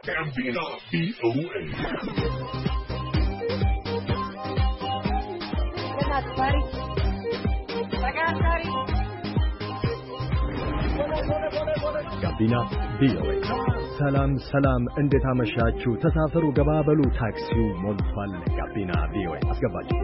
Gambino VOA. ጋቢና ቪኦኤ ሰላም እንዴት አመሻችሁ ተሳፈሩ ገባበሉ ታክሲው ሞልቷል ጋቢና ቪኦኤ አስገባችሁ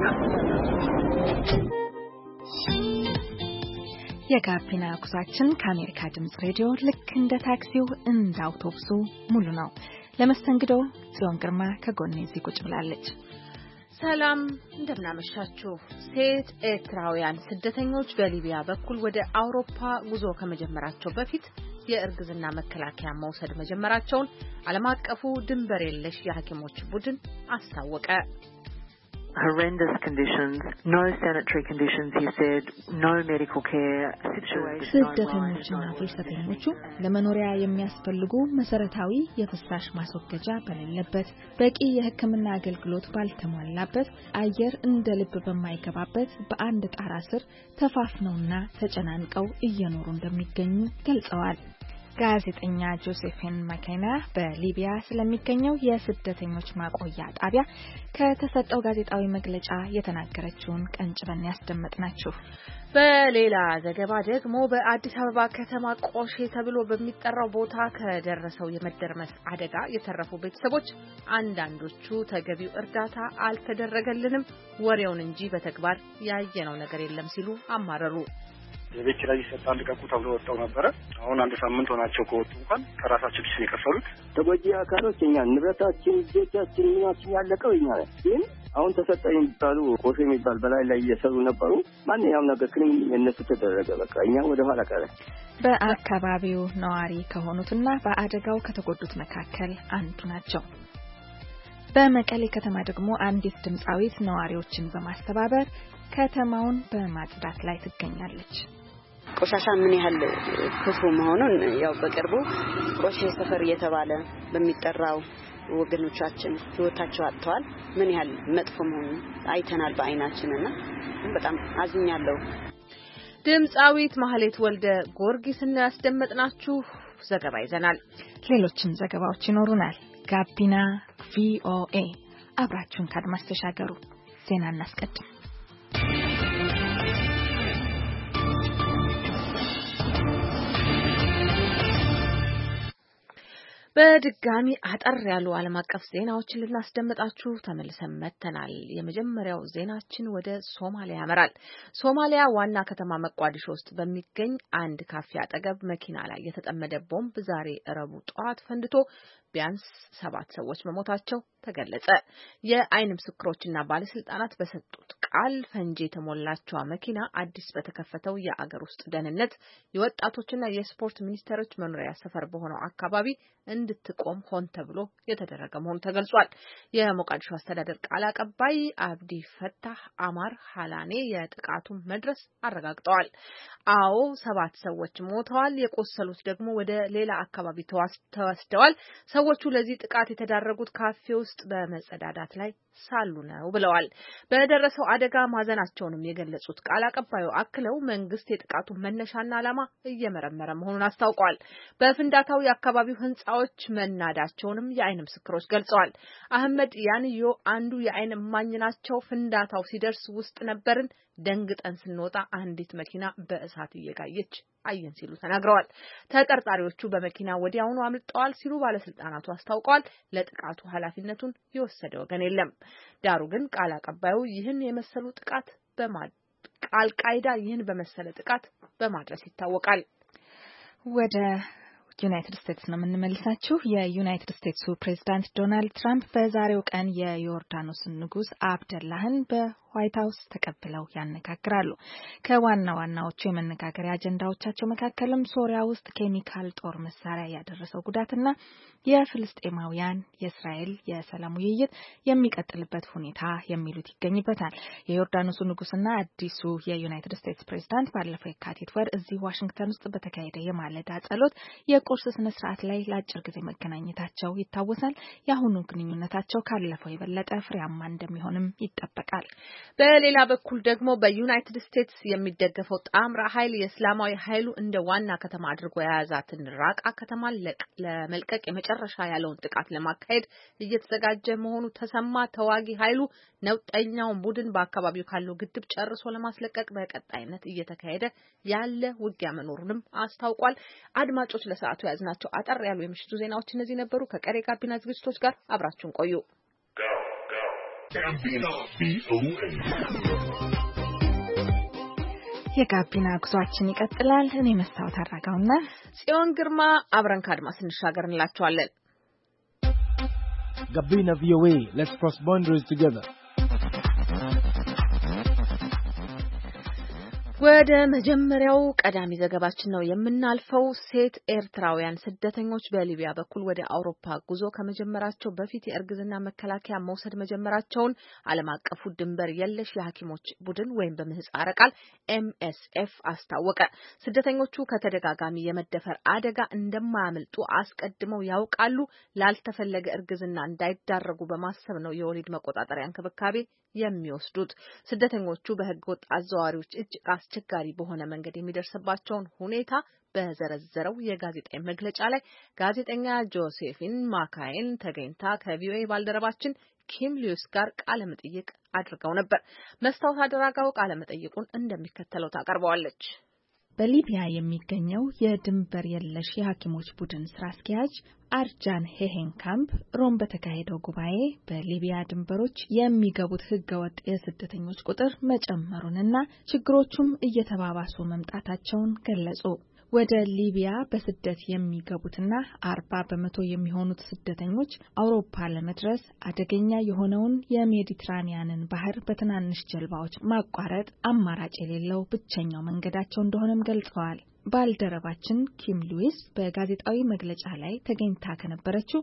የጋቢና ጉዟችን ከአሜሪካ ድምጽ ሬዲዮ ልክ እንደ ታክሲው እንደ አውቶቡሱ ሙሉ ነው ለመስተንግዶ ጽዮን ግርማ ከጎኔ እዚህ ቁጭ ብላለች ሰላም እንደምናመሻችሁ ሴት ኤርትራውያን ስደተኞች በሊቢያ በኩል ወደ አውሮፓ ጉዞ ከመጀመራቸው በፊት የእርግዝና መከላከያ መውሰድ መጀመራቸውን ዓለም አቀፉ ድንበር የለሽ የሐኪሞች ቡድን አስታወቀ horrendous conditions, no sanitary conditions, he said, no medical care situations. ስደተኞችና ፍልሰተኞቹ ለመኖሪያ የሚያስፈልጉ መሰረታዊ የፍሳሽ ማስወገጃ በሌለበት በቂ የሕክምና አገልግሎት ባልተሟላበት አየር እንደ ልብ በማይገባበት በአንድ ጣራ ስር ተፋፍነውና ተጨናንቀው እየኖሩ እንደሚገኙ ገልጸዋል። ጋዜጠኛ ጆሴፊን ማኬና በሊቢያ ስለሚገኘው የስደተኞች ማቆያ ጣቢያ ከተሰጠው ጋዜጣዊ መግለጫ የተናገረችውን ቀንጭበን ያስደመጥናችሁ። በሌላ ዘገባ ደግሞ በአዲስ አበባ ከተማ ቆሼ ተብሎ በሚጠራው ቦታ ከደረሰው የመደርመስ አደጋ የተረፉ ቤተሰቦች አንዳንዶቹ ተገቢው እርዳታ አልተደረገልንም፣ ወሬውን እንጂ በተግባር ያየነው ነገር የለም ሲሉ አማረሩ። የቤት ኪራይ ይሰጣል ልቀቁ ተብሎ ወጣው ነበር። አሁን አንድ ሳምንት ሆናቸው ከወጡ እንኳን ከራሳቸው ኪስ የከፈሉት ተጎጂ አካሎች እኛ ንብረታችን ልጆቻችን ምናችን ያለቀው እኛ ግን አሁን ተሰጠኝ የሚባሉ ቆሼ የሚባል በላይ ላይ እየሰሩ ነበሩ። ማንኛውም ነገር ግን የነሱ ተደረገ። በቃ እኛ ወደ ኋላ ቀረ። በአካባቢው ነዋሪ ከሆኑትና በአደጋው ከተጎዱት መካከል አንዱ ናቸው። በመቀሌ ከተማ ደግሞ አንዲት ድምጻዊት ነዋሪዎችን በማስተባበር ከተማውን በማጽዳት ላይ ትገኛለች። ቆሻሻ ምን ያህል ክፉ መሆኑን ያው በቅርቡ ቆሼ ሰፈር እየተባለ በሚጠራው ወገኖቻችን ህይወታቸው አጥተዋል። ምን ያህል መጥፎ መሆኑን አይተናል በአይናችንና በጣም አዝኛለሁ። ድምጻዊት ማህሌት ወልደ ጊዮርጊስን ያስደመጥናችሁ ዘገባ ይዘናል። ሌሎችም ዘገባዎች ይኖሩናል። ጋቢና ቪኦኤ አብራችሁን ካድማስ ተሻገሩ። ዜና እናስቀድም። በድጋሚ አጠር ያሉ ዓለም አቀፍ ዜናዎችን ልናስደምጣችሁ ተመልሰን መጥተናል። የመጀመሪያው ዜናችን ወደ ሶማሊያ ያመራል። ሶማሊያ ዋና ከተማ መቋዲሾ ውስጥ በሚገኝ አንድ ካፌ አጠገብ መኪና ላይ የተጠመደ ቦምብ ዛሬ ረቡዕ ጠዋት ፈንድቶ ቢያንስ 7 ሰዎች መሞታቸው ተገለጸ። የአይን ምስክሮችና ባለስልጣናት በሰጡት ቃል ፈንጂ የተሞላችው መኪና አዲስ በተከፈተው የአገር ውስጥ ደህንነት የወጣቶችና የስፖርት ሚኒስቴሮች መኖሪያ ሰፈር በሆነው አካባቢ እንድትቆም ሆን ተብሎ የተደረገ መሆኑ ተገልጿል። የሞቃዲሾ አስተዳደር ቃል አቀባይ አብዲ ፈታህ አማር ሃላኔ የጥቃቱን መድረስ አረጋግጠዋል። አዎ 7 ሰዎች ሞተዋል፣ የቆሰሉት ደግሞ ወደ ሌላ አካባቢ ተወስደዋል። ሰዎቹ ለዚህ ጥቃት የተዳረጉት ካፌ ውስጥ በመጸዳዳት ላይ ሳሉ ነው ብለዋል። በደረሰው አደጋ ማዘናቸውንም የገለጹት ቃል አቀባዩ አክለው መንግስት የጥቃቱን መነሻና ዓላማ እየመረመረ መሆኑን አስታውቀዋል። በፍንዳታው የአካባቢው ህንጻዎች መናዳቸውንም የአይን ምስክሮች ገልጸዋል። አህመድ ያንዮ አንዱ የአይን እማኝ ናቸው። ፍንዳታው ሲደርስ ውስጥ ነበርን፣ ደንግጠን ስንወጣ አንዲት መኪና በእሳት እየጋየች አየን ሲሉ ተናግረዋል። ተጠርጣሪዎቹ በመኪና ወዲያውኑ አምልጠዋል ሲሉ ባለስልጣናቱ አስታውቀዋል። ለጥቃቱ ኃላፊነቱን የወሰደ ወገን የለም። ዳሩ ግን ቃል አቀባዩ ይህን የመሰሉ ጥቃት አልቃይዳ ይህን በመሰለ ጥቃት በማድረስ ይታወቃል። ወደ ዩናይትድ ስቴትስ ነው የምንመልሳችሁ። የዩናይትድ ስቴትሱ ፕሬዝዳንት ዶናልድ ትራምፕ በዛሬው ቀን የዮርዳኖስን ንጉስ አብደላህን በዋይት ሀውስ ተቀብለው ያነጋግራሉ። ከዋና ዋናዎቹ የመነጋገሪያ አጀንዳዎቻቸው መካከልም ሶሪያ ውስጥ ኬሚካል ጦር መሳሪያ ያደረሰው ጉዳትና የፍልስጤማውያን የእስራኤል የሰላም ውይይት የሚቀጥልበት ሁኔታ የሚሉት ይገኝበታል። የዮርዳኖሱ ንጉስና አዲሱ የዩናይትድ ስቴትስ ፕሬዝዳንት ባለፈው የካቲት ወር እዚህ ዋሽንግተን ውስጥ በተካሄደ የማለዳ ጸሎት የቁርስ ስነ ስርዓት ላይ ለአጭር ጊዜ መገናኘታቸው ይታወሳል። የአሁኑ ግንኙነታቸው ካለፈው የበለጠ ፍሬያማ እንደሚሆንም ይጠበቃል። በሌላ በኩል ደግሞ በዩናይትድ ስቴትስ የሚደገፈው ጣምራ ኃይል የእስላማዊ ኃይሉ እንደ ዋና ከተማ አድርጎ የያዛትን ራቃ ከተማ ለመልቀቅ የመጨረሻ ያለውን ጥቃት ለማካሄድ እየተዘጋጀ መሆኑ ተሰማ። ተዋጊ ኃይሉ ነውጠኛውን ቡድን በአካባቢው ካለው ግድብ ጨርሶ ለማስለቀቅ በቀጣይነት እየተካሄደ ያለ ውጊያ መኖሩንም አስታውቋል። አድማጮች ለሰዓቱ ያዝናቸው አጠር ያሉ የምሽቱ ዜናዎች እነዚህ ነበሩ። ከቀሪ ጋቢና ዝግጅቶች ጋር አብራችሁን ቆዩ። የጋቢና ጉዟችን ይቀጥላል። እኔ መስታወት አራጋውና ጽዮን ግርማ አብረን ከአድማስ እንሻገር እንላችኋለን። ጋቢና VOA, let's cross boundaries together. ወደ መጀመሪያው ቀዳሚ ዘገባችን ነው የምናልፈው። ሴት ኤርትራውያን ስደተኞች በሊቢያ በኩል ወደ አውሮፓ ጉዞ ከመጀመራቸው በፊት የእርግዝና መከላከያ መውሰድ መጀመራቸውን ዓለም አቀፉ ድንበር የለሽ የሐኪሞች ቡድን ወይም በምህጻረ ቃል MSF አስታወቀ። ስደተኞቹ ከተደጋጋሚ የመደፈር አደጋ እንደማያመልጡ አስቀድመው ያውቃሉ። ላልተፈለገ እርግዝና እንዳይዳረጉ በማሰብ ነው የወሊድ መቆጣጠሪያ እንክብካቤ የሚወስዱት። ስደተኞቹ በህገወጥ አዘዋዋሪዎች እጅ አስቸጋሪ በሆነ መንገድ የሚደርስባቸውን ሁኔታ በዘረዘረው የጋዜጣዊ መግለጫ ላይ ጋዜጠኛ ጆሴፊን ማካይን ተገኝታ ከቪኦኤ ባልደረባችን ኪም ሊዩስ ጋር ቃለ መጠይቅ አድርገው ነበር። መስታወት አደራጋው ቃለ መጠይቁን እንደሚከተለው ታቀርበዋለች። በሊቢያ የሚገኘው የድንበር የለሽ የሐኪሞች ቡድን ስራ አስኪያጅ አርጃን ሄሄንካምፕ ሮም በተካሄደው ጉባኤ በሊቢያ ድንበሮች የሚገቡት ህገወጥ የስደተኞች ቁጥር መጨመሩንና ችግሮቹም እየተባባሱ መምጣታቸውን ገለጹ። ወደ ሊቢያ በስደት የሚገቡትና 40% የሚሆኑት ስደተኞች አውሮፓ ለመድረስ አደገኛ የሆነውን የሜዲትራኒያንን ባህር በትናንሽ ጀልባዎች ማቋረጥ አማራጭ የሌለው ብቸኛው መንገዳቸው እንደሆነም ገልጸዋል። ባልደረባችን ኪም ሉዊስ በጋዜጣዊ መግለጫ ላይ ተገኝታ ከነበረችው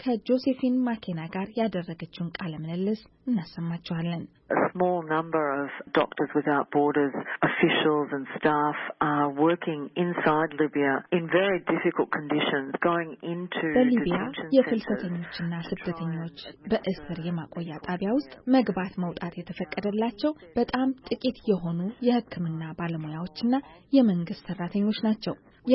ከጆሴፊን ማኬና ጋር ያደረገችውን ቃለ ምልልስ እናሰማችኋለን። A small number of Doctors Without Borders officials and staff are working inside Libya in very difficult conditions, going into በሊቢያ የፍልሰተኞችና ስደተኞች በእስር የማቆያ ጣቢያ ውስጥ መግባት መውጣት የተፈቀደላቸው በጣም ጥቂት የሆኑ የሕክምና ባለሙያዎችና የመንግስት ሰራተኞች ናቸው።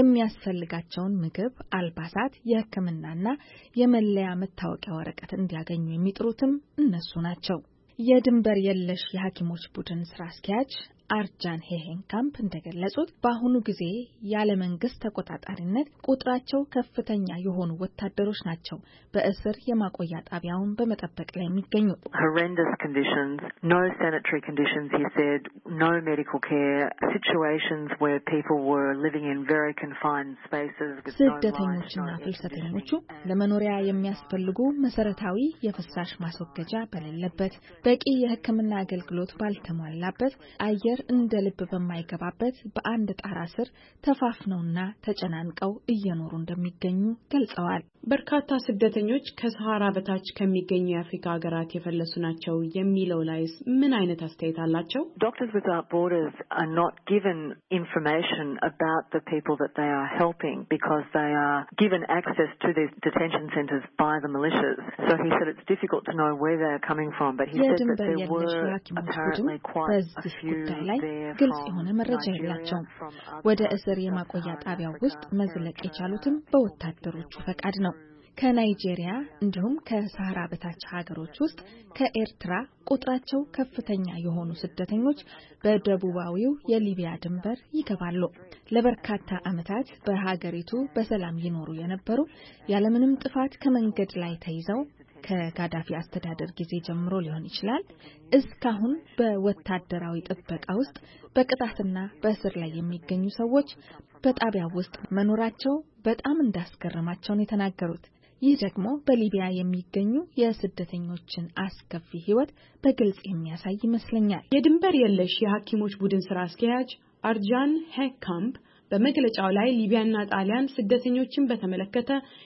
የሚያስፈልጋቸውን ምግብ፣ አልባሳት፣ የሕክምናና የመለያ መታወቂያ ወረቀት እንዲያገኙ የሚጥሩትም እነሱ ናቸው። የድንበር የለሽ የሐኪሞች ቡድን ስራ አስኪያጅ አርጃን ሄሄንካምፕ እንደገለጹት በአሁኑ ጊዜ ያለ መንግስት ተቆጣጣሪነት ቁጥራቸው ከፍተኛ የሆኑ ወታደሮች ናቸው በእስር የማቆያ ጣቢያውን በመጠበቅ ላይ የሚገኙት። Horrendous conditions, no sanitary conditions, he said, no medical care, situations where people were living in very confined spaces with no ስደተኞችና ፍልሰተኞቹ ለመኖሪያ የሚያስፈልጉ መሰረታዊ የፍሳሽ ማስወገጃ በሌለበት፣ በቂ የሕክምና አገልግሎት ባልተሟላበት፣ አየር እንደ ልብ በማይገባበት በአንድ ጣራ ስር ተፋፍነውና ተጨናንቀው እየኖሩ እንደሚገኙ ገልጸዋል። በርካታ ስደተኞች ከሰሃራ በታች ከሚገኙ የአፍሪካ ሀገራት የፈለሱ ናቸው የሚለው ላይስ ምን አይነት አስተያየት አላቸው? Doctors Without Borders are not given information about the people that they are helping because they are given access to these detention centres by the militias. So he said it's difficult to know where they are coming from, but he said that there were apparently quite a few there ግልጽ የሆነ መረጃ የላቸውም። ወደ እስር የማቆያ ጣቢያው ውስጥ መዝለቅ የቻሉትም በወታደሮቹ ፈቃድ ነው። ከናይጄሪያ እንዲሁም ከሰሃራ በታች ሀገሮች ውስጥ ከኤርትራ ቁጥራቸው ከፍተኛ የሆኑ ስደተኞች በደቡባዊው የሊቢያ ድንበር ይገባሉ። ለበርካታ ዓመታት በሀገሪቱ በሰላም ይኖሩ የነበሩ ያለምንም ጥፋት ከመንገድ ላይ ተይዘው ከጋዳፊ አስተዳደር ጊዜ ጀምሮ ሊሆን ይችላል እስካሁን በወታደራዊ ጥበቃ ውስጥ በቅጣትና በእስር ላይ የሚገኙ ሰዎች በጣቢያው ውስጥ መኖራቸው በጣም እንዳስገረማቸው ነው የተናገሩት። ይህ ደግሞ በሊቢያ የሚገኙ የስደተኞችን አስከፊ ሕይወት በግልጽ የሚያሳይ ይመስለኛል። የድንበር የለሽ የሐኪሞች ቡድን ስራ አስኪያጅ አርጃን ሄካምፕ በመግለጫው ላይ ሊቢያና ጣሊያን ስደተኞችን በተመለከተ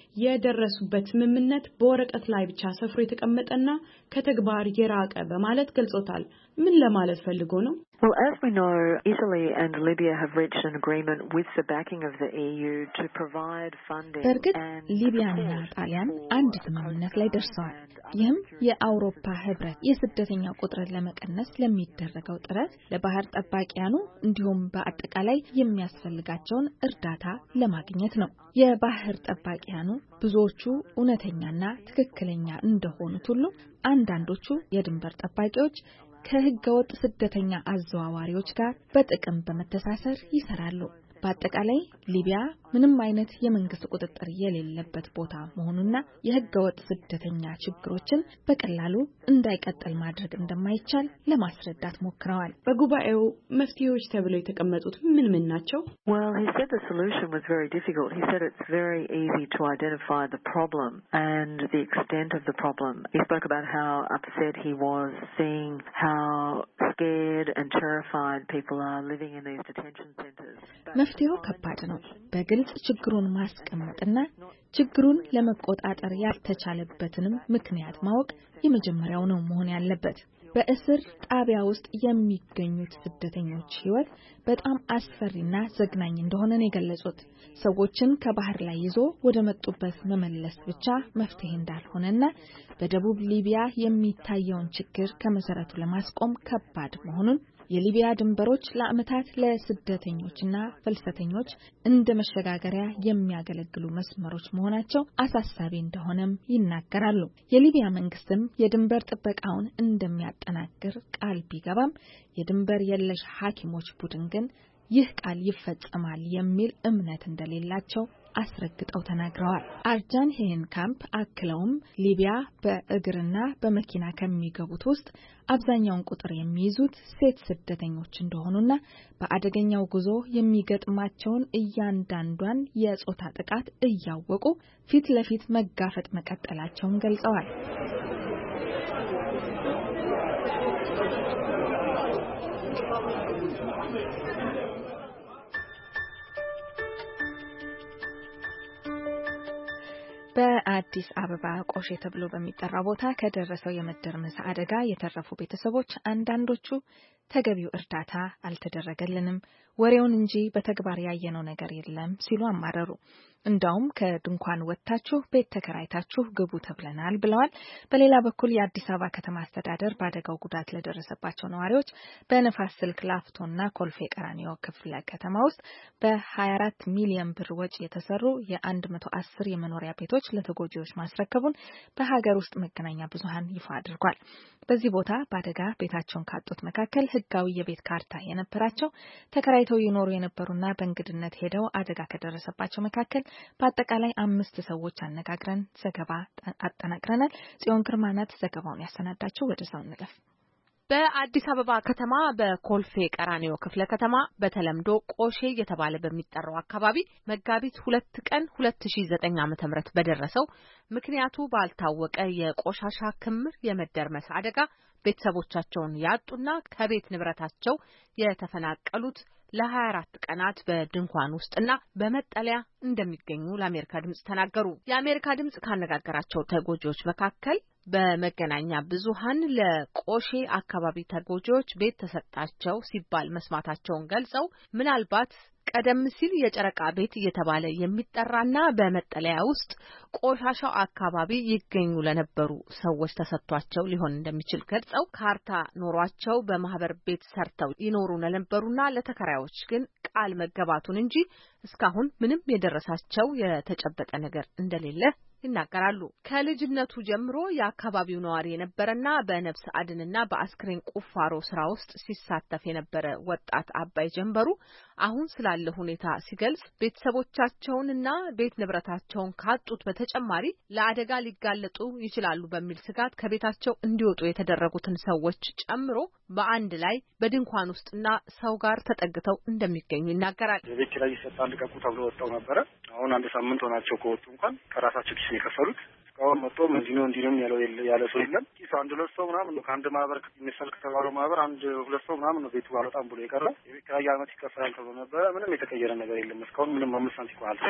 የደረሱበት ስምምነት በወረቀት ላይ ብቻ ሰፍሮ የተቀመጠና ከተግባር የራቀ በማለት ገልጾታል። ምን ለማለት ፈልጎ ነው? Well, as we know, Italy and Libya have reached an agreement with the backing of the EU to provide funding. በእርግጥ ሊቢያና ጣሊያን አንድ ስምምነት ላይ ደርሰዋል። ይህም የአውሮፓ ህብረት የስደተኛ ቁጥርን ለመቀነስ ለሚደረገው ጥረት ለባህር ጠባቂያኑ እንዲሁም በአጠቃላይ የሚያስፈልጋቸውን እርዳታ ለማግኘት ነው። የባህር ጠባቂያኑ ብዙዎቹ እውነተኛና ትክክለኛ እንደሆኑት ሁሉ አንዳንዶቹ የድንበር ጠባቂዎች ከህገወጥ ስደተኛ አዘዋዋሪዎች ጋር በጥቅም በመተሳሰር ይሰራሉ። በአጠቃላይ ሊቢያ ምንም አይነት የመንግስት ቁጥጥር የሌለበት ቦታ መሆኑና የህገወጥ ስደተኛ ችግሮችን በቀላሉ እንዳይቀጥል ማድረግ እንደማይቻል ለማስረዳት ሞክረዋል። በጉባኤው መፍትሄዎች ተብለው የተቀመጡት ምን ናቸው? Well, he said the solution was very difficult. He said it's very easy to identify the problem and the extent of the problem. He spoke about how upset he was seeing how scared and terrified people are living in these detention centers. መፍትሄው ከባድ ነው። በግልጽ ችግሩን ማስቀመጥና ችግሩን ለመቆጣጠር ያልተቻለበትንም ምክንያት ማወቅ የመጀመሪያው ነው መሆን ያለበት። በእስር ጣቢያ ውስጥ የሚገኙት ስደተኞች ህይወት በጣም አስፈሪና ዘግናኝ እንደሆነ ነው የገለጹት። ሰዎችን ከባህር ላይ ይዞ ወደ መጡበት መመለስ ብቻ መፍትሄ እንዳልሆነና በደቡብ ሊቢያ የሚታየውን ችግር ከመሰረቱ ለማስቆም ከባድ መሆኑን የሊቢያ ድንበሮች ለዓመታት ለስደተኞችና ፍልሰተኞች እንደ መሸጋገሪያ የሚያገለግሉ መስመሮች መሆናቸው አሳሳቢ እንደሆነም ይናገራሉ። የሊቢያ መንግስትም የድንበር ጥበቃውን እንደሚያጠናክር ቃል ቢገባም የድንበር የለሽ ሐኪሞች ቡድን ግን ይህ ቃል ይፈጸማል የሚል እምነት እንደሌላቸው አስረግጠው ተናግረዋል። አርጃን ሄን ካምፕ አክለውም ሊቢያ በእግርና በመኪና ከሚገቡት ውስጥ አብዛኛውን ቁጥር የሚይዙት ሴት ስደተኞች እንደሆኑና በአደገኛው ጉዞ የሚገጥማቸውን እያንዳንዷን የጾታ ጥቃት እያወቁ ፊት ለፊት መጋፈጥ መቀጠላቸውን ገልጸዋል። በአዲስ አበባ ቆሼ ተብሎ በሚጠራው ቦታ ከደረሰው የመደርመስ አደጋ የተረፉ ቤተሰቦች አንዳንዶቹ ተገቢው እርዳታ አልተደረገልንም፣ ወሬውን እንጂ በተግባር ያየነው ነገር የለም ሲሉ አማረሩ። እንዳውም ከድንኳን ወጣችሁ ቤት ተከራይታችሁ ግቡ ተብለናል ብለዋል። በሌላ በኩል የአዲስ አበባ ከተማ አስተዳደር ባደጋው ጉዳት ለደረሰባቸው ነዋሪዎች በነፋስ ስልክ ላፍቶና ኮልፌ ቀራኒዮ ክፍለ ከተማ ውስጥ በ24 ሚሊዮን ብር ወጪ የተሰሩ የ110 የመኖሪያ ቤቶች ለተጎጂዎች ማስረከቡን በሀገር ውስጥ መገናኛ ብዙሃን ይፋ አድርጓል። በዚህ ቦታ ባደጋ ቤታቸውን ካጡት መካከል ህጋዊ የቤት ካርታ የነበራቸው ተከራይተው ይኖሩ የነበሩና በእንግድነት ሄደው አደጋ ከደረሰባቸው መካከል በአጠቃላይ 5 ሰዎች አነጋግረን ዘገባ አጠናቅረናል። ጽዮን ግርማ ናት ዘገባውን ያሰናዳችው። ወደ ሰው እንለፍ። በአዲስ አበባ ከተማ በኮልፌ ቀራኒዮ ክፍለ ከተማ በተለምዶ ቆሼ እየተባለ በሚጠራው አካባቢ መጋቢት 2 ቀን 2009 ዓ.ም በደረሰው ምክንያቱ ባልታወቀ የቆሻሻ ክምር የመደርመስ አደጋ ቤተሰቦቻቸውን ያጡና ከቤት ንብረታቸው የተፈናቀሉት ለ24 ቀናት በድንኳን ውስጥና በመጠለያ እንደሚገኙ ለአሜሪካ ድምጽ ተናገሩ። የአሜሪካ ድምጽ ካነጋገራቸው ተጎጂዎች መካከል በመገናኛ ብዙሃን ለቆሼ አካባቢ ተጎጂዎች ቤት ተሰጣቸው ሲባል መስማታቸውን ገልጸው ምናልባት ቀደም ሲል የጨረቃ ቤት እየተባለ የሚጠራና በመጠለያ ውስጥ ቆሻሻው አካባቢ ይገኙ ለነበሩ ሰዎች ተሰጥቷቸው ሊሆን እንደሚችል ገልጸው ካርታ ኖሯቸው በማህበር ቤት ሰርተው ይኖሩ ለነበሩና ለተከራዮች ግን ቃል መገባቱን እንጂ እስካሁን ምንም የደረሳቸው የተጨበጠ ነገር እንደሌለ ይናገራሉ። ከልጅነቱ ጀምሮ የአካባቢው ነዋሪ የነበረና በነፍስ አድንና በአስክሬን ቁፋሮ ስራ ውስጥ ሲሳተፍ የነበረ ወጣት አባይ ጀንበሩ አሁን ስላለ ሁኔታ ሲገልጽ ቤተሰቦቻቸውንና ቤት ንብረታቸውን ካጡት በተጨማሪ ለአደጋ ሊጋለጡ ይችላሉ በሚል ስጋት ከቤታቸው እንዲወጡ የተደረጉትን ሰዎች ጨምሮ በአንድ ላይ በድንኳን ውስጥና ሰው ጋር ተጠግተው እንደሚገኙ ይናገራል። የቤት ኪራይ ይሰጣል ልቀቁ ተብሎ ወጣው ነበረ። አሁን 1 ሳምንት ሆናቸው ከወጡ እንኳን ከራሳቸው ኪስ የከፈሉት እስካሁን መጥቶ ምንድነው እንዲንም ያለ ሰው የለም። ኪስ 1-2 ሰው ምናምን ነው ከአንድ ማህበር የሚፈልክ ተባለው ማህበር 1-2 ሰው ምናምን ነው ቤቱ አልወጣም ብሎ የቀረ። የቤት ኪራይ ዓመት ይከፈላል ተብሎ ነበረ። ምንም የተቀየረ ነገር የለም። እስካሁን ምንም 5 ሳንቲም አልተሰጠም።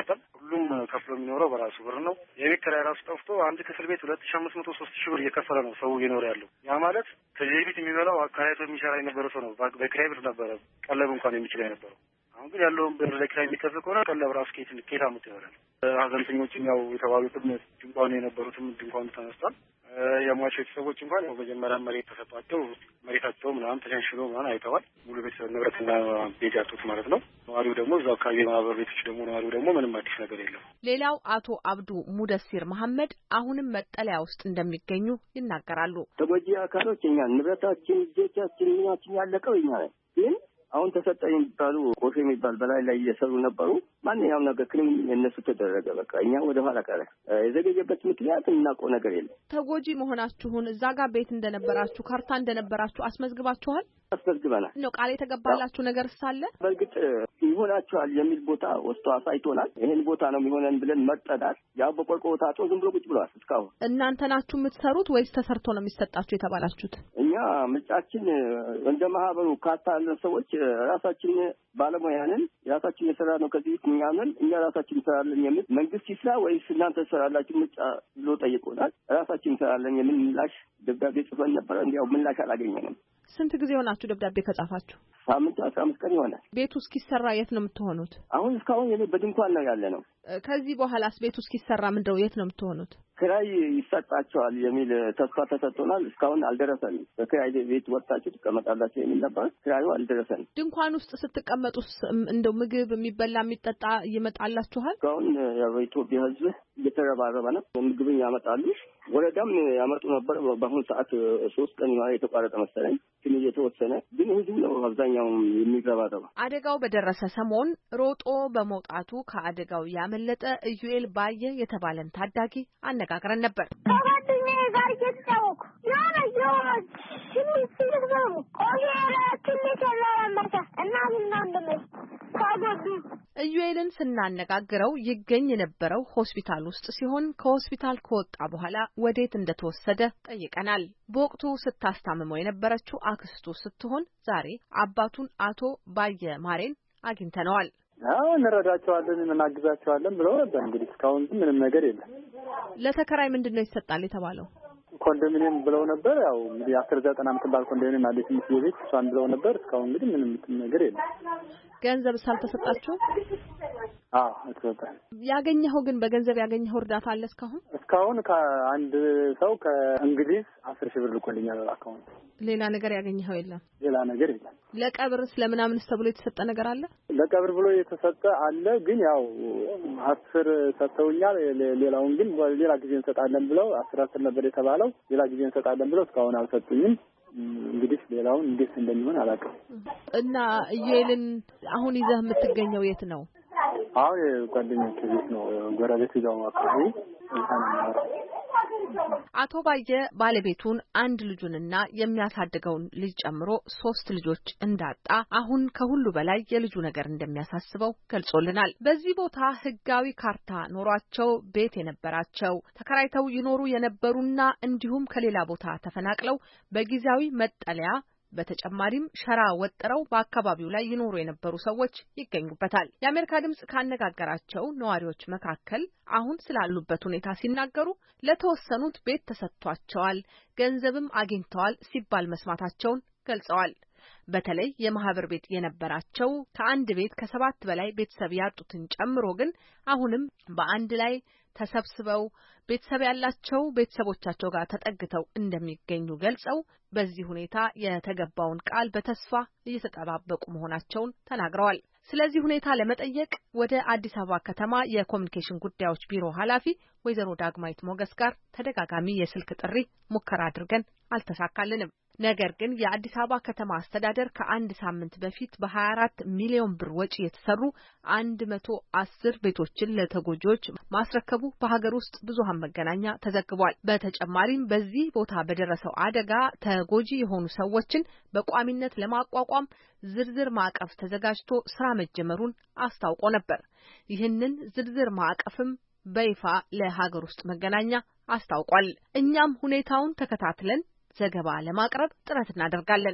ሁሉም ከፍሎ የሚኖረው በራሱ ብር ነው። የቤት ኪራይ ራሱ ጠፍቶ አንድ ክፍል ቤት 2500 3000 ብር እየከፈለ ነው ሰው እየኖረ ያለው። ያ ማለት ከዚህ ቤት የሚበላው አካባቢ የሚሰራ የነበረው ሰው ነው። በኪራይ ብር ነበረ ቀለብ እንኳን የሚችል የነበረው። አሁን ግን ያለውን ብር ለኪራይ የሚከፍል ከሆነ ቀለብ ራሱ ከየት አመጡ ይሆናል። ሀዘንተኞችም ያው የተባሉትም ድንኳኑ የነበሩትም ድንኳኑ ተነስቷል። የሟች ቤተሰቦች እንኳን ያው መጀመሪያ መሬት ተሰጥቷቸው መሬታቸው ምናምን ተሸንሽሎ ምናምን አይተዋል። ሙሉ ቤተሰብ ንብረትና ቤት ያጡት ማለት ነው። ነዋሪው ደግሞ እዛው አካባቢ ማህበር ቤቶች ደግሞ ነዋሪው ደግሞ ምንም አዲስ ነገር የለም። ሌላው አቶ አብዱ ሙደሲር መሐመድ አሁንም መጠለያ ውስጥ እንደሚገኙ ይናገራሉ። ተጎጂ አካሎች እኛ ንብረታችን፣ ልጆቻችን፣ ምናችን ያለቀው እኛ ነን። ግን አሁን ተሰጠኝ የሚባሉ ቆሼ የሚባል በላይ ላይ እየሰሩ ነበሩ። ማንኛውም ነገር ክሪም የነሱ ተደረገ። በቃ እኛ ወደ ኋላ ቀረ። የዘገየበት ምክንያት እናውቀው ነገር የለም። ተጎጂ መሆናችሁን እዛ ጋር ቤት እንደነበራችሁ ካርታ እንደነበራችሁ አስመዝግባችኋል? አስመዝግበናል። ነው ቃል የተገባላችሁ ነገር ሳለ በእርግጥ ይሆናችኋል የሚል ቦታ ወስቶ አሳይቶናል። ይሄን ቦታ ነው የሚሆነን ብለን መጠዳል። ያው በቆርቆሮ ታጥሮ ዝም ብሎ ቁጭ ብሏል እስካሁን። እናንተ ናችሁ የምትሰሩት ወይስ ተሰርቶ ነው የሚሰጣችሁ የተባላችሁት? እኛ ምርጫችን እንደ ማህበሩ ካርታ ያለን ሰዎች ራሳችን ባለሙያንን ራሳችን የሰራ ነው። ከዚህ እኛ ራሳችን እንሰራለን የሚል መንግስት ይስራ ወይስ እናንተ ትሰራላችሁ ምርጫ ብሎ ጠይቆናል። ራሳችን እንሰራለን የሚል ምላሽ ደብዳቤ ጽፈን ነበር። እንዲያው ምላሽ አላገኘንም። ስንት ጊዜ ሆናችሁ ደብዳቤ ከጻፋችሁ? ሳምንት 15 ቀን ይሆናል። ቤቱ እስኪሰራ የት ነው የምትሆኑት? አሁን እስካሁን በድንኳን ነው ያለ ነው። ከዚህ በኋላስ ቤቱ እስኪሰራ ምንድነው የት ነው የምትሆኑት? ክራይ ይሰጣቸዋል የሚል ተስፋ ተሰጥቶናል። እስካሁን አልደረሰንም። በክራይ ቤት ወጣችሁ ትቀመጣላችሁ የሚል ነበር። ክራዩ አልደረሰንም። ድንኳን ውስጥ ስትቀመጡ እንደው ምግብ የሚበላ የሚጠጣ ይመጣላችኋል? እስካሁን የኢትዮጵያ ሕዝብ እየተረባረበ ነው። ምግብን ያመጣሉ። ወረዳም ያመጡ ነበር። በአሁኑ ሰዓት 3 ቀን የተቋረጠ መሰለኝ። ግን እየተወሰነ ግን ሕዝቡ ነው አብዛኛው የሚረባረበው። አደጋው በደረሰ ሰሞን ሮጦ በመውጣቱ ከአደጋው ያመለጠ ኢዩኤል ባየ የተባለን ታዳጊ አነጋግረን ነበር። ከጓደኛዬ ጋር እየተጫወኩ የሆነ ትንሽ ነው ኢዩኤልን ስናነጋግረው ይገኝ የነበረው ሆስፒታል ውስጥ ሲሆን ከሆስፒታል ከወጣ በኋላ ወዴት እንደተወሰደ ጠይቀናል። በወቅቱ ስታስታምመው የነበረችው አክስቱ ስትሆን ዛሬ አባቱን አቶ ባየ ማሬን አግኝተነዋል። እንረዳቸዋለን እናግዛቸዋለን ብለው ነበር። እንግዲህ እስካሁን ምንም ነገር የለም። ለተከራይ ምንድነው ይሰጣል የተባለው? ኮንዶሚኒየም ብለው ነበር። ያው እንግዲህ 1090 የምትባል ኮንዶሚኒየም አለች ትንሽ ቤት እሷን ብለው ነበር። እስካሁን እንግዲህ ምንም ነገር የለም። ገንዘብ ሳልተሰጣችሁ? ተሰጣ። ያገኘኸው ግን በገንዘብ ያገኘኸው እርዳታ አለ እስካሁን? እስካሁን ከአንድ ሰው ከእንግሊዝ 10,000 ብር ልኮልኛል አካውንት። ሌላ ነገር ያገኘኸው የለም? ሌላ ነገር የለም። ለቀብርስ ለምናምንስ ተብሎ የተሰጠ ነገር አለ? ለቀብር ብሎ የተሰጠ አለ። ግን ያው 10 ሰጥተውኛል። ሌላውን ግን ሌላ ጊዜ እንሰጣለን ብለው 10 ነበር የተባለው። ሌላ ጊዜ እንሰጣለን ብለው እስካሁን አልሰጡኝም። እንግዲህ ሌላውን እንዴት እንደሚሆን አላውቅም። እና ኢዩኤልን አሁን ይዘህ የምትገኘው የት ነው? አሁን ጓደኞቼ ቤት ነው። ጎረቤት ይዘው አካባቢ አቶ ባየ ባለቤቱን አንድ ልጁንና የሚያሳድገውን ልጅ ጨምሮ 3 ልጆች እንዳጣ አሁን ከሁሉ በላይ የልጁ ነገር እንደሚያሳስበው ገልጾልናል። በዚህ ቦታ ሕጋዊ ካርታ ኖሯቸው ቤት የነበራቸው ተከራይተው ይኖሩ የነበሩና እንዲሁም ከሌላ ቦታ ተፈናቅለው በጊዜያዊ መጠለያ በተጨማሪም ሸራ ወጥረው በአካባቢው ላይ ይኖሩ የነበሩ ሰዎች ይገኙበታል። የአሜሪካ ድምጽ ካነጋገራቸው ነዋሪዎች መካከል አሁን ስላሉበት ሁኔታ ሲናገሩ ለተወሰኑት ቤት ተሰጥቷቸዋል፣ ገንዘብም አግኝተዋል ሲባል መስማታቸውን ገልጸዋል። በተለይ የማህበር ቤት የነበራቸው ከአንድ ቤት ከ7 በላይ ቤተሰብ ያጡትን ጨምሮ ግን አሁንም በአንድ ላይ ተሰብስበው ቤተሰብ ያላቸው ቤተሰቦቻቸው ጋር ተጠግተው እንደሚገኙ ገልጸው በዚህ ሁኔታ የተገባውን ቃል በተስፋ እየተጠባበቁ መሆናቸውን ተናግረዋል። ስለዚህ ሁኔታ ለመጠየቅ ወደ አዲስ አበባ ከተማ የኮሚኒኬሽን ጉዳዮች ቢሮ ኃላፊ ወይዘሮ ዳግማዊት ሞገስ ጋር ተደጋጋሚ የስልክ ጥሪ ሙከራ አድርገን አልተሳካልንም። ነገር ግን የአዲስ አበባ ከተማ አስተዳደር ከአንድ ሳምንት በፊት በ24 ሚሊዮን ብር ወጪ የተሰሩ 110 ቤቶችን ለተጎጂዎች ማስረከቡ በሀገር ውስጥ ብዙሃን መገናኛ ተዘግቧል። በተጨማሪም በዚህ ቦታ በደረሰው አደጋ ተጎጂ የሆኑ ሰዎችን በቋሚነት ለማቋቋም ዝርዝር ማዕቀፍ ተዘጋጅቶ ስራ መጀመሩን አስታውቆ ነበር። ይህንን ዝርዝር ማዕቀፍም በይፋ ለሀገር ውስጥ መገናኛ አስታውቋል። እኛም ሁኔታውን ተከታትለን ዘገባ ለማቅረብ ጥረት እናደርጋለን።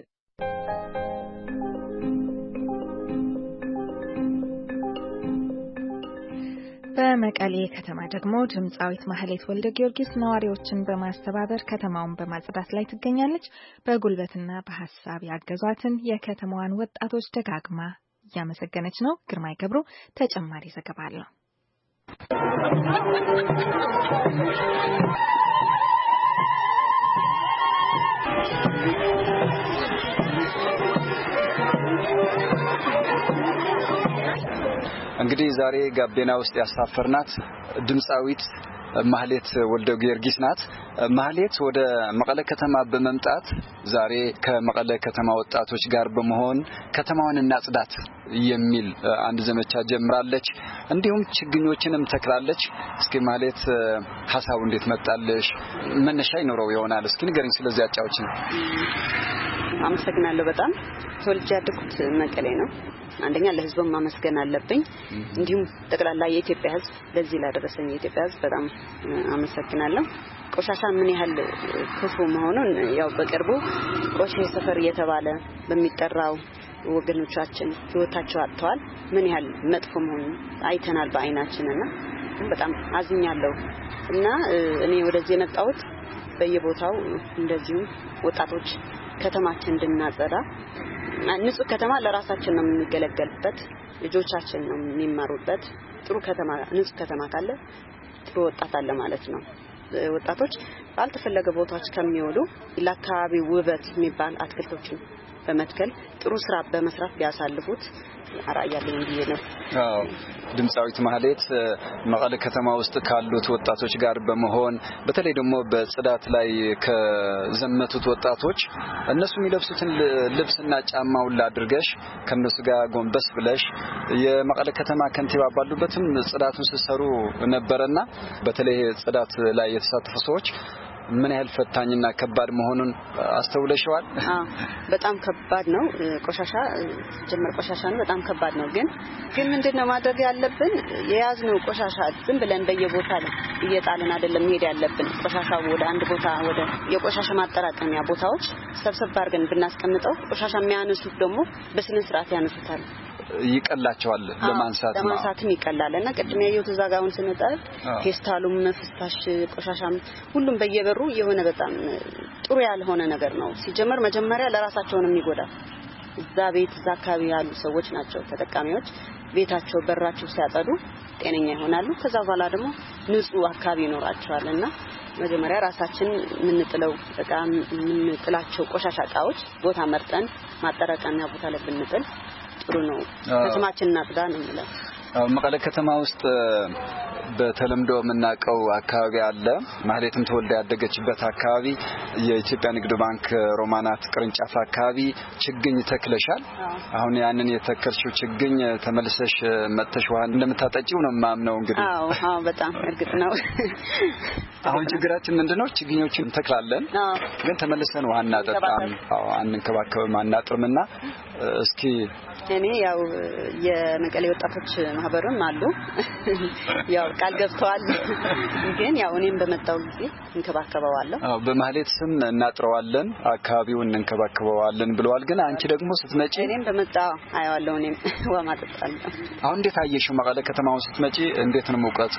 በመቀሌ ከተማ ደግሞ ድምጻዊት ማህሌት ወልደ ጊዮርጊስ ነዋሪዎችን በማስተባበር ከተማውን በማጽዳት ላይ ትገኛለች። በጉልበትና በሐሳብ ያገዟትን የከተማዋን ወጣቶች ደጋግማ እያመሰገነች ነው። ግርማይ ገብሩ ተጨማሪ ዘገባ አለው። እንግዲህ ዛሬ ጋቤና ውስጥ ያሳፈርናት ድምጻዊት ማህሌት ወልደ ጊዮርጊስ ናት። ማህሌት ወደ መቀለ ከተማ በመምጣት ዛሬ ከመቀለ ከተማ ወጣቶች ጋር በመሆን ከተማዋን እናጽዳት የሚል አንድ ዘመቻ ጀምራለች። እንዲሁም ችግኞችንም ተክላለች። እስኪ ማህሌት ሐሳቡ እንዴት መጣልሽ? መነሻ ይኖረው ይሆናል። እስኪ ንገሪኝ ስለዚህ አጫውችን። አመሰግናለሁ። በጣም ተወልጄ ያደኩት መቀሌ ነው። አንደኛ ለህዝቡም ማመስገን አለብኝ። እንዲሁም ጠቅላላ የኢትዮጵያ ህዝብ ለዚህ ላደረሰኝ የኢትዮጵያ ህዝብ በጣም አመሰግናለሁ። ቆሻሻ ምን ያህል ክፉ መሆኑን ያው በቅርቡ ቆሼ ሰፈር እየተባለ በሚጠራው ወገኖቻችን ህይወታቸው አጥተዋል። ምን ያህል መጥፎ መሆኑን አይተናል በአይናችንና በጣም አዝኛለሁ። እና እኔ ወደዚህ የመጣሁት በየቦታው እንደዚሁ ወጣቶች ከተማችን እንድናጸዳ ንጹህ ከተማ ለራሳችን ነው የምንገለገልበት፣ ልጆቻችን ነው የሚማሩበት። ጥሩ ከተማ ንጹህ ከተማ ካለ ጥሩ ወጣት አለ ማለት ነው። ወጣቶች ባልተፈለገ ቦታዎች ከሚወሉ ለአካባቢው ውበት የሚባል አትክልቶችን በመትከል ጥሩ ስራ በመስራት ቢያሳልፉት አራያለሁ እንዲህ ነው። ድምጻዊት ማህሌት መቀለ ከተማ ውስጥ ካሉት ወጣቶች ጋር በመሆን በተለይ ደግሞ በጽዳት ላይ ከዘመቱት ወጣቶች እነሱ የሚለብሱትን ልብስና ጫማውን ላድርገሽ ከነሱ ጋር ጎንበስ ብለሽ የመቀለ ከተማ ከንቲባ ባሉበትም ጽዳቱን ሲሰሩ ነበርና በተለይ ጽዳት ላይ የተሳተፉ ሰዎች ምን ያህል ፈታኝና ከባድ መሆኑን አስተውለሽዋል? በጣም ከባድ ነው። ቆሻሻ ነው በጣም ከባድ ነው። ግን ምንድነው ማድረግ ያለብን? የያዝነው ቆሻሻ ዝም ብለን በየቦታ ላይ እየጣልን አይደለም መሄድ ያለብን። ቆሻሻው ወደ አንድ ቦታ ወደ የቆሻሻ ማጠራቀሚያ ቦታዎች ሰብሰብ አድርገን ብናስቀምጠው ቆሻሻ የሚያነሱት ደግሞ በስነ ስርዓት ያነሱታል። ይቀላቸዋል ለማንሳትም ይቀላልና ቅድም ያየሁት ዛጋውን ስንጠር ፌስታሉም ፍሳሽ ቆሻሻም ሁሉም በየበሩ የሆነ በጣም ጥሩ ያልሆነ ነገር ነው። ሲጀመር መጀመሪያ ለራሳቸው ነው የሚጎዳው። እዛ አካባቢ ያሉ ሰዎች ናቸው ተጠቃሚዎች። ቤታቸው በራቸው ሲያጸዱ ጤነኛ ይሆናሉ። ከዛ በኋላ ደግሞ ንጹህ አካባቢ ይኖራቸዋልና መጀመሪያ ራሳችን ምንጥለው በጣም ምንጥላቸው ቆሻሻ ጣዎች ቦታ መርጠን ማጠራቀሚያ ቦታ ላይ ብንጥል ጥሩ ነው። ከተማችን እናጽዳ ነው ማለት። መቀለ ከተማ ውስጥ በተለምዶ የምናውቀው አካባቢ አለ። ማህሌትም ተወልዳ ያደገችበት አካባቢ የኢትዮጵያ ንግድ ባንክ ሮማናት ቅርንጫፍ አካባቢ ችግኝ ተክለሻል። አሁን ያንን የተከልሽው ችግኝ ተመልሰሽ መጥተሽ ውሃ እንደምታጠጪው ነው ማምነው እንግዲህ። አዎ በጣም እርግጥ ነው። አሁን ችግራችን ምንድነው? ችግኞችን ተክላለን ግን ተመልሰን ውሃ እናጠጣም፣ አንንከባከብም፣ አናጥርምና እስኪ እኔ ያው የመቀሌ ወጣቶች ማህበርም አሉ ያው ቃል ገብተዋል። ግን ያው እኔም በመጣው ጊዜ እንከባከበዋለሁ። በማህሌት ስም እናጥረዋለን፣ አካባቢውን እንከባከበዋለን ብለዋል። ግን አንቺ ደግሞ ስትመጪ እኔም በመጣው አያዋለሁ፣ እኔም ወማጥጣለሁ። አሁን እንዴት አየሽው? መቀለ ከተማውን ስትመጪ እንዴት ነው ሙቀቱ?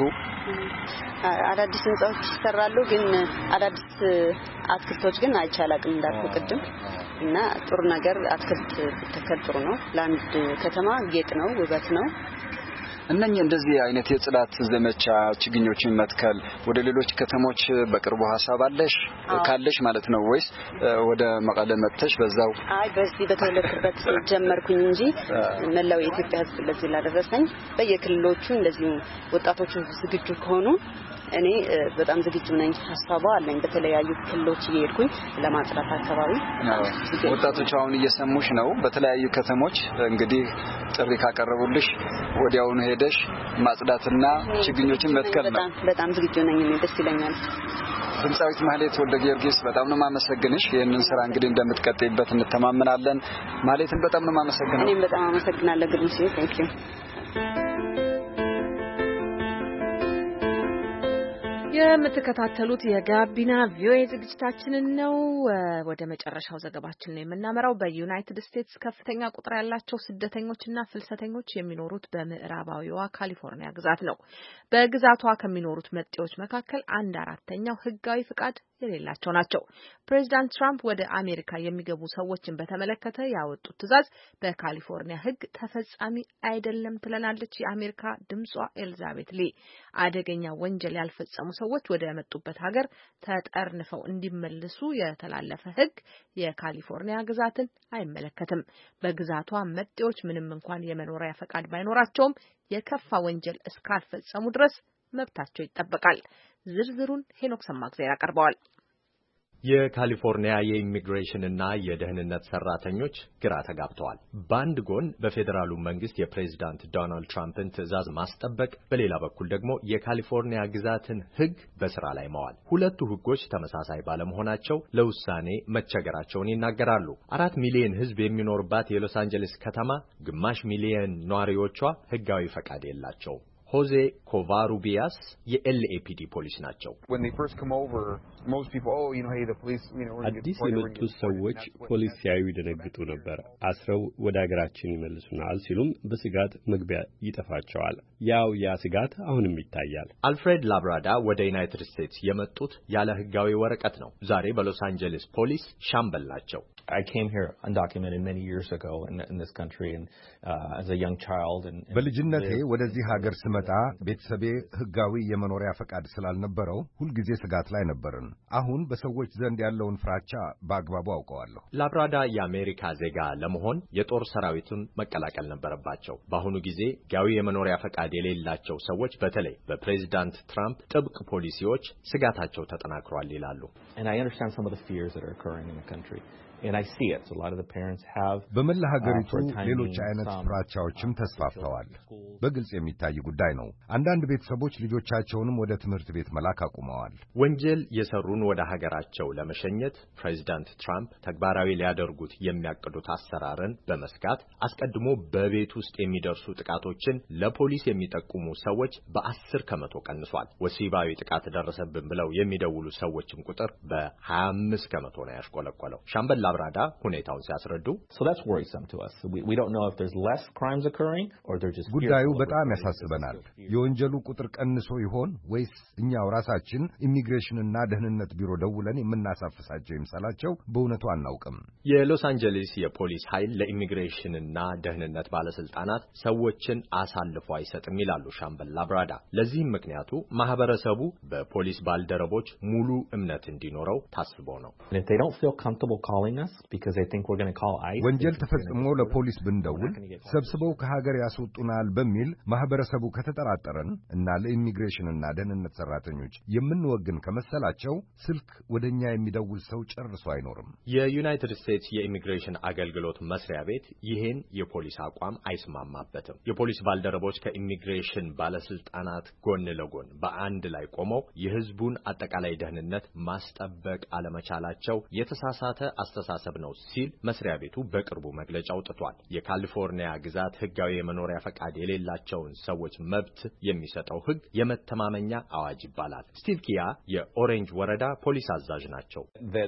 አዳዲስ ህንጻዎች ይሰራሉ፣ ግን አዳዲስ አትክልቶች ግን አይቻላቅም እንዳልኩ ቅድም እና ጥሩ ነገር አትክልት ተከል ጥሩ ነው። ለአንድ ከተማ ጌጥ ነው፣ ውበት ነው። እነኚህ እንደዚህ አይነት የጽዳት ዘመቻ ችግኞችን መትከል ወደ ሌሎች ከተሞች በቅርቡ ሐሳብ አለሽ ካለሽ ማለት ነው ወይስ ወደ መቀለ መጥተሽ በዛው? በዚህ በተወለድኩበት ጀመርኩኝ እንጂ መላው የኢትዮጵያ ሕዝብ ለዚህ ላደረሰኝ በየክልሎቹ እንደዚህ ወጣቶቹ ዝግጁ ከሆኑ እኔ በጣም ዝግጁ ነኝ። ሐሳቡ አለኝ በተለያዩ ክልሎች እየሄድኩኝ ለማጽዳት አካባቢ። ወጣቶች አሁን እየሰሙሽ ነው። በተለያዩ ከተሞች እንግዲህ ጥሪ ካቀረቡልሽ ወዲያውኑ ሄደሽ ማጽዳትና ችግኞችን መትከል ነው። በጣም ዝግጁ ነኝ። ደስ ይለኛል። ድምጻዊት ማህሌት ወልደ ጊዮርጊስ በጣም ነው ማመሰግንሽ። ይሄንን ስራ እንግዲህ እንደምትቀጥይበት እንተማመናለን። ማህሌትን በጣም ነው ማመሰግናለሁ። እኔም በጣም አመሰግናለሁ ግሩምሽ። ታንክ ዩ። የምትከታተሉት የጋቢና ቪኦኤ ዝግጅታችንን ነው። ወደ መጨረሻው ዘገባችን ነው የምናመራው። በዩናይትድ ስቴትስ ከፍተኛ ቁጥር ያላቸው ስደተኞችና ፍልሰተኞች የሚኖሩት በምዕራባዊዋ ካሊፎርኒያ ግዛት ነው። በግዛቷ ከሚኖሩት መጤዎች መካከል 1/4ኛው ሕጋዊ ፍቃድ የሌላቸው ናቸው። ፕሬዚዳንት ትራምፕ ወደ አሜሪካ የሚገቡ ሰዎችን በተመለከተ ያወጡት ትዕዛዝ በካሊፎርኒያ ሕግ ተፈጻሚ አይደለም ትለናለች የአሜሪካ ድምጿ ኤልዛቤት ሊ። አደገኛ ወንጀል ያልፈጸሙ ሰዎች ወደ መጡበት ሀገር ተጠርንፈው እንዲመለሱ የተላለፈ ሕግ የካሊፎርኒያ ግዛትን አይመለከትም። በግዛቷ መጤዎች ምንም እንኳን የመኖሪያ ፈቃድ ባይኖራቸውም የከፋ ወንጀል እስካልፈጸሙ ድረስ መብታቸው ይጠበቃል። ዝርዝሩን ሄኖክ ሰማግዜር ያቀርበዋል። የካሊፎርኒያ የኢሚግሬሽን እና የደህንነት ሰራተኞች ግራ ተጋብተዋል። በአንድ ጎን በፌዴራሉ መንግስት የፕሬዝዳንት ዶናልድ ትራምፕን ትዕዛዝ ማስጠበቅ፣ በሌላ በኩል ደግሞ የካሊፎርኒያ ግዛትን ሕግ በስራ ላይ ማዋል። ሁለቱ ሕጎች ተመሳሳይ ባለመሆናቸው ለውሳኔ መቸገራቸውን ይናገራሉ። 4 ሚሊዮን ሕዝብ የሚኖርባት የሎስ አንጀለስ ከተማ ግማሽ ሚሊዮን ነዋሪዎቿ ሕጋዊ ፈቃድ የላቸውም። ሆዜ ኮቫሩቢያስ የኤልኤፒዲ ፖሊስ ናቸው። አዲስ የመጡት ሰዎች ፖሊስ ሲያዩ ይደነግጡ ነበር። አስረው ወደ ሀገራችን ይመልሱናል ሲሉም በስጋት መግቢያ ይጠፋቸዋል። ያ ስጋት አሁንም ይታያል። አልፍሬድ ላብራዳ ወደ ዩናይትድ ስቴትስ የመጡት ያለ ሕጋዊ ወረቀት ነው። ዛሬ በሎስ አንጀለስ ፖሊስ ሻምበል ናቸው። I came here undocumented many years ago in this country and as a young child and በልጅነቴ ወደዚህ ሀገር ስመጣ ቤተሰቤ ሕጋዊ የመኖሪያ ፈቃድ ስላልነበረው ሁልጊዜ ስጋት ላይ ነበርን። አሁን በሰዎች ዘንድ ያለውን ፍራቻ በአግባቡ አውቀዋለሁ። ላብራዳ የአሜሪካ ዜጋ ለመሆን የጦር ሰራዊቱን መቀላቀል ነበረባቸው። በአሁኑ ጊዜ ሕጋዊ የመኖሪያ ፈቃድ የሌላቸው ሰዎች በተለይ በፕሬዝዳንት ትራምፕ ጥብቅ ፖሊሲዎች ስጋታቸው ተጠናክሯል ይላሉ። And I understand some of the fears that are occurring in the country. And I see it. So a lot of the parents have በመላ ሀገሪቱ ሌሎች አይነት ፍራቻዎችም ተስፋፍተዋል። በግልጽ የሚታይ ጉዳይ ነው። አንዳንድ ቤተሰቦች ልጆቻቸውንም ወደ ትምህርት ቤት መላክ አቁመዋል። ወንጀል የሰሩን ወደ ሀገራቸው ለመሸኘት ፕሬዝዳንት ትራምፕ ተግባራዊ ሊያደርጉት የሚያቅዱት አሰራርን በመስጋት አስቀድሞ በቤት ውስጥ የሚደርሱ ጥቃቶችን ለፖሊስ የሚጠቁሙ ሰዎች በ10 ከመቶ ቀንሷል። ወሲባዊ ጥቃት ደረሰብን ብለው የሚደውሉ ሰዎችም ቁጥር በ25 ከመቶ ነው ያሽቆለቆለው። ሻምበል ላብራዳ ሁኔታውን ሲያስረዱ ጉዳዩ በጣም ያሳስበናል። የወንጀሉ ቁጥር ቀንሶ ይሆን ወይስ እኛው ራሳችን ኢሚግሬሽንና ደህንነት ቢሮ ደውለን የምናሳፍሳቸው ይምሰላቸው? በእውነቱ አናውቅም። የሎስ አንጀለስ የፖሊስ ኃይል ለኢሚግሬሽንና ደህንነት ባለስልጣናት ሰዎችን አሳልፎ አይሰጥም ይላሉ ሻምበል ላብራዳ። ለዚህም ምክንያቱ ማህበረሰቡ በፖሊስ ባልደረቦች ሙሉ እምነት እንዲኖረው ታስቦ ነው። ወንጀል ተፈጽሞ ለፖሊስ ብንደውል ሰብስበው ከሀገር ያስወጡናል በሚል ማህበረሰቡ ከተጠራጠረን እና ለኢሚግሬሽንና ደህንነት ሰራተኞች የምንወግን ከመሰላቸው ስልክ ወደኛ የሚደውል ሰው ጨርሶ አይኖርም። የዩናይትድ ስቴትስ የኢሚግሬሽን አገልግሎት መስሪያ ቤት ይህን የፖሊስ አቋም አይስማማበትም። የፖሊስ ባልደረቦች ከኢሚግሬሽን ባለስልጣናት ጎን ለጎን በአንድ ላይ ቆመው የህዝቡን አጠቃላይ ደህንነት ማስጠበቅ አለመቻላቸው የተሳሳተ አስተሳሰብ ነው ሲል መስሪያ ቤቱ በቅርቡ መግለጫ አውጥቷል። የካሊፎርኒያ ግዛት ህጋዊ የመኖሪያ ፈቃድ የሌላቸውን ሰዎች መብት የሚሰጠው ህግ የመተማመኛ አዋጅ ይባላል። ስቲቭ ኪያ የኦሬንጅ ወረዳ ፖሊስ አዛዥ ናቸው።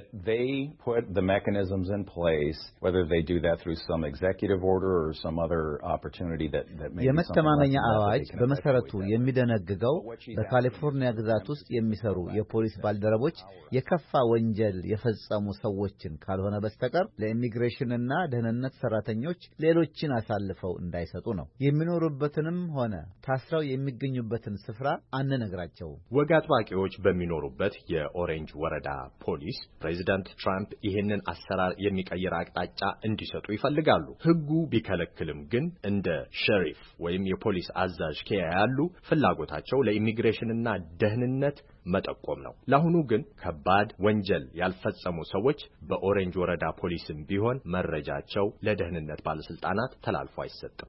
የመተማመኛ አዋጅ በመሰረቱ የሚደነግገው በካሊፎርኒያ ግዛት ውስጥ የሚሰሩ የፖሊስ ባልደረቦች የከፋ ወንጀል የፈጸሙ ሰዎችን ካልሆነ በስተቀር ለኢሚግሬሽንና ደህንነት ሰራተኞች ሌሎችን አሳልፈው እንዳይሰጡ ነው። የሚኖሩበትንም ሆነ ታስረው የሚገኙበትን ስፍራ አንነግራቸውም። ወግ አጥባቂዎች በሚኖሩበት የኦሬንጅ ወረዳ ፖሊስ ፕሬዝዳንት ትራምፕ ይህንን አሰራር የሚቀይር አቅጣጫ እንዲሰጡ ይፈልጋሉ። ህጉ ቢከለክልም ግን እንደ ሸሪፍ ወይም የፖሊስ አዛዥ ኬያ ያሉ ፍላጎታቸው ለኢሚግሬሽንና ደህንነት መጠቆም ነው። ለአሁኑ ግን ከባድ ወንጀል ያልፈጸሙ ሰዎች በኦሬንጅ ወረዳ ፖሊስም ቢሆን መረጃቸው ለደህንነት ባለስልጣናት ተላልፎ አይሰጥም።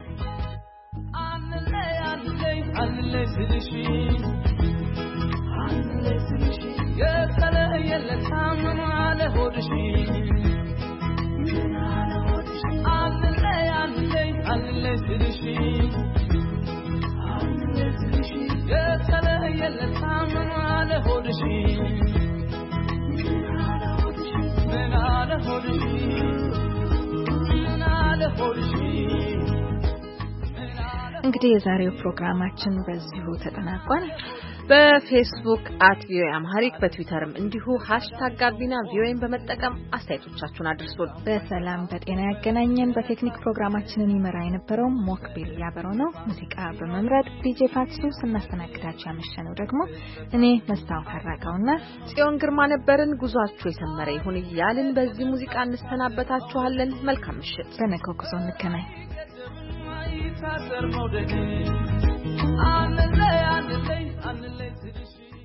እንግዲህ የዛሬው ፕሮግራማችን በዚሁ ተጠናቋል። በፌስቡክ @ቪኦኤአምሃሪክ በትዊተርም እንዲሁ #ጋቢናቪኦኤን በመጠቀም አስተያየቶቻችሁን አድርሱን። በሰላም በጤና ያገናኘን። በቴክኒክ ፕሮግራማችንን ይመራ የነበረው ሞክቢል ያበረው ነው። ሙዚቃ በመምረጥ ዲጄ ፋትሱ፣ ስናስተናግዳችሁ ያመሸነው ደግሞ እኔ መስታወት አራጋውና ጽዮን ግርማ ነበርን። ጉዟችሁ የሰመረ ይሁን እያልን በዚህ ሙዚቃ እንሰናበታችኋለን። መልካም ምሽት። በነገው ጉዞ እንገናኝ። I'm the